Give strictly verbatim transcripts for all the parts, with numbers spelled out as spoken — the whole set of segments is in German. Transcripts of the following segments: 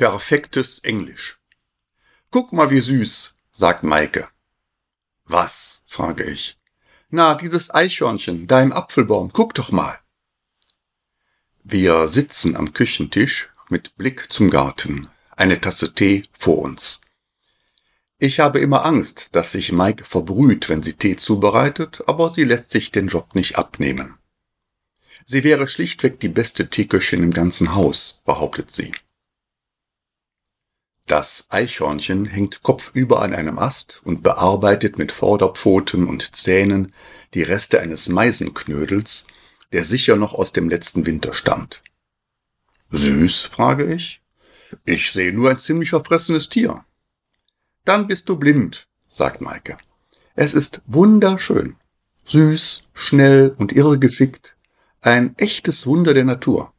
perfektes Englisch. »Guck mal, wie süß«, sagt Maike. »Was?«, frage ich. »Na, dieses Eichhörnchen, da im Apfelbaum, guck doch mal.« Wir sitzen am Küchentisch mit Blick zum Garten, eine Tasse Tee vor uns. Ich habe immer Angst, dass sich Maike verbrüht, wenn sie Tee zubereitet, aber sie lässt sich den Job nicht abnehmen. Sie wäre schlichtweg die beste Teeköchin im ganzen Haus, behauptet sie. Das Eichhörnchen hängt kopfüber an einem Ast und bearbeitet mit Vorderpfoten und Zähnen die Reste eines Meisenknödels, der sicher noch aus dem letzten Winter stammt. »Süß?«, frage ich. »Ich sehe nur ein ziemlich verfressenes Tier.« »Dann bist du blind«, sagt Maike. »Es ist wunderschön. Süß, schnell und irregeschickt. Ein echtes Wunder der Natur.«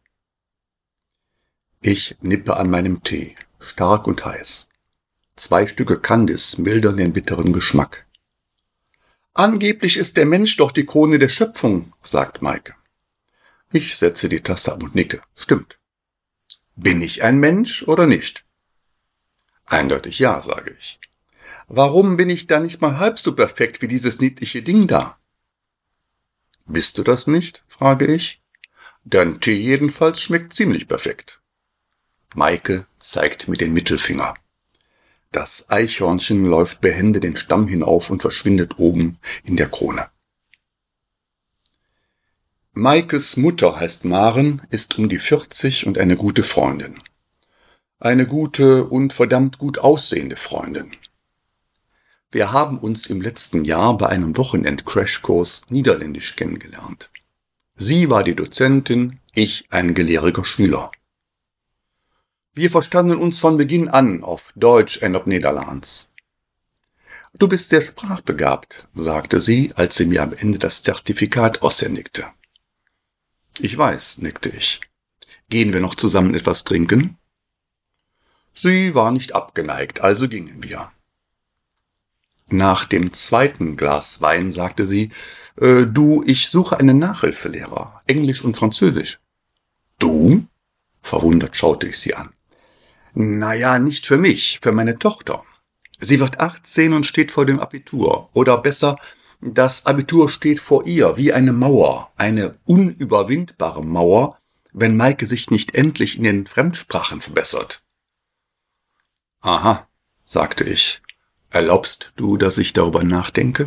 Ich nippe an meinem Tee, stark und heiß. Zwei Stücke Kandis mildern den bitteren Geschmack. »Angeblich ist der Mensch doch die Krone der Schöpfung«, sagt Maike. Ich setze die Tasse ab und nicke. Stimmt. Bin ich ein Mensch oder nicht? Eindeutig ja, sage ich. Warum bin ich da nicht mal halb so perfekt wie dieses niedliche Ding da? Bist du das nicht? Frage ich. Dein Tee jedenfalls schmeckt ziemlich perfekt. Maike zeigt mir den Mittelfinger. Das Eichhörnchen läuft behende den Stamm hinauf und verschwindet oben in der Krone. Maikes Mutter heißt Maren, ist um die vierzig und eine gute Freundin. Eine gute und verdammt gut aussehende Freundin. Wir haben uns im letzten Jahr bei einem Wochenend-Crashkurs Niederländisch kennengelernt. Sie war die Dozentin, ich ein gelehriger Schüler. Wir verstanden uns von Beginn an auf Deutsch en op Nederlands. »Du bist sehr sprachbegabt«, sagte sie, als sie mir am Ende das Zertifikat aushändigte. »Ich weiß«, nickte ich. »Gehen wir noch zusammen etwas trinken?« Sie war nicht abgeneigt, also gingen wir. Nach dem zweiten Glas Wein sagte sie, äh, »Du, ich suche einen Nachhilfelehrer, Englisch und Französisch.« »Du?« Verwundert schaute ich sie an. »Naja, nicht für mich, für meine Tochter. Sie wird achtzehn und steht vor dem Abitur. Oder besser, das Abitur steht vor ihr wie eine Mauer, eine unüberwindbare Mauer, wenn Maike sich nicht endlich in den Fremdsprachen verbessert.« »Aha«, sagte ich. »Erlaubst du, dass ich darüber nachdenke?«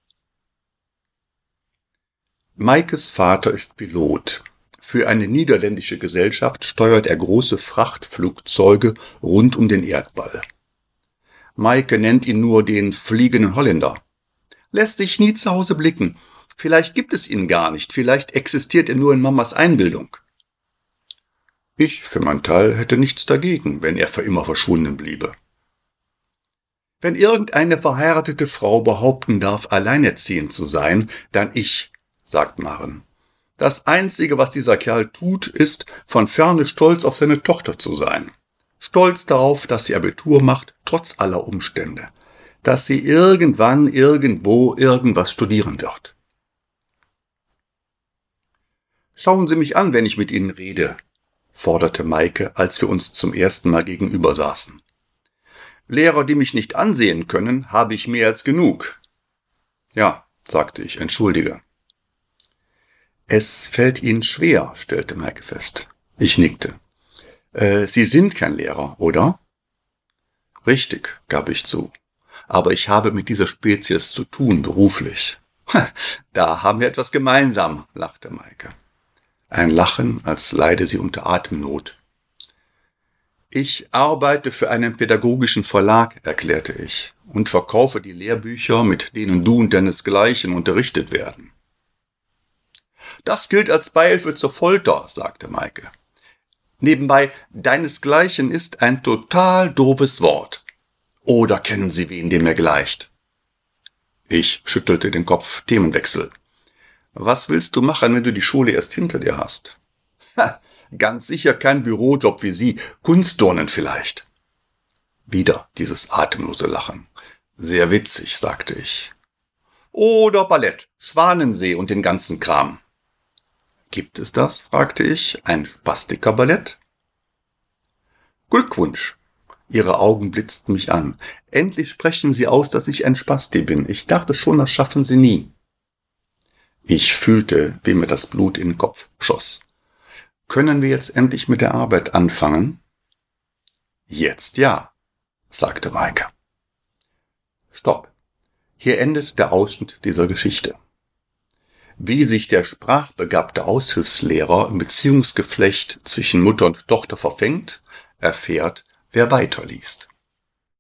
Maikes Vater ist Pilot. Für eine niederländische Gesellschaft steuert er große Frachtflugzeuge rund um den Erdball. Maike nennt ihn nur den fliegenden Holländer. Lässt sich nie zu Hause blicken. Vielleicht gibt es ihn gar nicht, vielleicht existiert er nur in Mamas Einbildung. Ich für mein Teil hätte nichts dagegen, wenn er für immer verschwunden bliebe. Wenn irgendeine verheiratete Frau behaupten darf, alleinerziehend zu sein, dann ich, sagt Maren. Das Einzige, was dieser Kerl tut, ist, von ferne stolz auf seine Tochter zu sein. Stolz darauf, dass sie Abitur macht, trotz aller Umstände. Dass sie irgendwann, irgendwo, irgendwas studieren wird. »Schauen Sie mich an, wenn ich mit Ihnen rede«, forderte Maike, als wir uns zum ersten Mal gegenüber saßen. »Lehrer, die mich nicht ansehen können, habe ich mehr als genug.« »Ja«, sagte ich, »entschuldige.« »Es fällt Ihnen schwer«, stellte Maike fest. Ich nickte. Äh, »Sie sind kein Lehrer, oder?« »Richtig«, gab ich zu. »Aber ich habe mit dieser Spezies zu tun, beruflich.« »Da haben wir etwas gemeinsam«, lachte Maike. Ein Lachen, als leide sie unter Atemnot. »Ich arbeite für einen pädagogischen Verlag«, erklärte ich, »und verkaufe die Lehrbücher, mit denen du und deinesgleichen unterrichtet werden.« »Das gilt als Beihilfe zur Folter«, sagte Maike. »Nebenbei, deinesgleichen ist ein total doofes Wort. Oder kennen Sie wen, dem er gleicht?« Ich schüttelte den Kopf. Themenwechsel. »Was willst du machen, wenn du die Schule erst hinter dir hast?« »Ha, ganz sicher kein Bürojob wie Sie. Kunstturnen vielleicht.« Wieder dieses atemlose Lachen. »Sehr witzig«, sagte ich. »Oder Ballett, Schwanensee und den ganzen Kram.« »Gibt es das?«, fragte ich. »Ein Spastiker-Ballett?« Glückwunsch! Ihre Augen blitzten mich an. Endlich sprechen Sie aus, dass ich ein Spasti bin. Ich dachte schon, das schaffen Sie nie. Ich fühlte, wie mir das Blut in den Kopf schoss. Können wir jetzt endlich mit der Arbeit anfangen? Jetzt ja, sagte Maike. Stopp. Hier endet der Ausschnitt dieser Geschichte. Wie sich der sprachbegabte Aushilfslehrer im Beziehungsgeflecht zwischen Mutter und Tochter verfängt, erfährt, wer weiterliest.